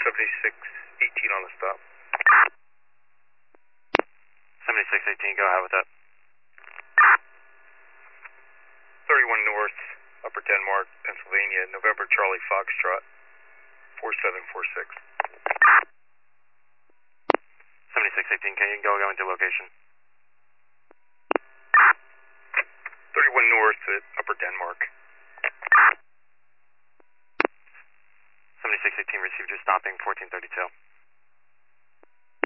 7618 on the stop. 7618, go ahead with that. 31 North, Upper Denmark, Pennsylvania, November Charlie Foxtrot, 4746. 7618, can you go into location? 31 North at Upper Denmark. 7618 received your stopping 1432.